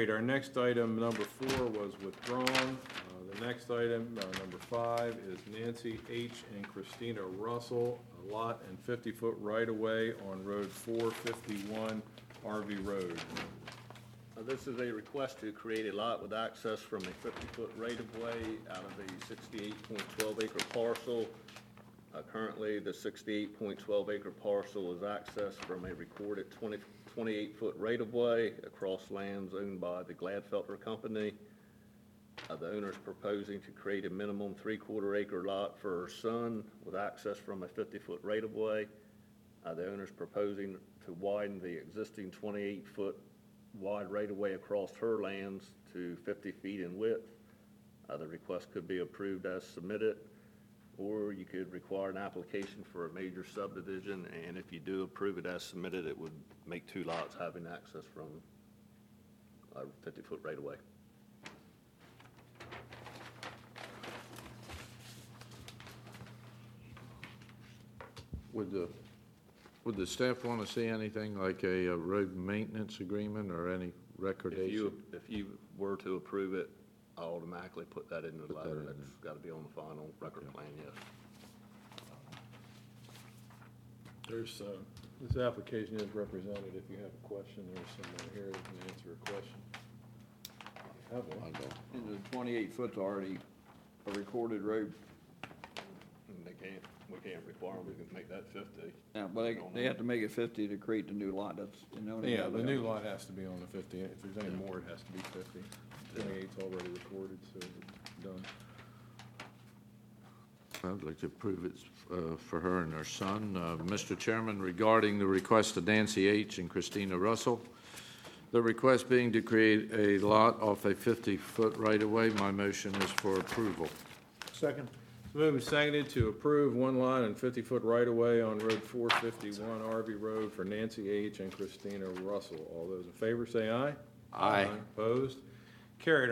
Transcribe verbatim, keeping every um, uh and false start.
Carried. Our next item, number four, was withdrawn. Uh, The next item, uh, number five, is Nancy H. and Christina Russell, a lot and fifty-foot right-of-way on Road four fifty-one, Harvey Road. Uh, This is a request to create a lot with access from a fifty-foot right-of-way out of a sixty-eight point one two acre parcel. Uh, Currently, the sixty-eight point one two acre parcel is accessed from a recorded twenty, twenty-eight foot right-of-way across lands owned by the Gladfelter Company. Uh, The owner is proposing to create a minimum three-quarter acre lot for her son with access from a fifty-foot right-of-way. Uh, The owner is proposing to widen the existing twenty-eight foot wide right-of-way across her lands to fifty feet in width. Uh, the request could be approved as submitted, or you could require an application for a major subdivision, and if you do approve it as submitted, it would make two lots having access from a fifty-foot right-of-way. Would the, would the staff want to see anything like a, uh road maintenance agreement or any If recordation? you, if you were to approve it, I'll automatically put that in the Put that letter. in That's got to be on the final record plan, yes. There's, uh, this application is represented. If you have a question, there's someone here that can answer a question. Have I one. don't. And the twenty-eight foot's already a recorded road. And they can't, we can't require them, we can make that fifty. Yeah, well, they, they have to make it fifty to create the new lot, that's, you know. Yeah, the new lot has to be on the fifty. If there's any more, it has to be fifty. twenty-eight's already recorded, so it's done. I'd like to approve it uh, for her and her son. Uh, Mister Chairman, regarding the request of Nancy H. and Christina Russell, the request being to create a lot off a fifty-foot right-of-way, my motion is for approval. Second. Moved and seconded to approve one lot and fifty-foot right-of-way on Road four fifty-one, Harvey Road for Nancy H. and Christina Russell. All those in favor say aye. Aye. Opposed? Carried.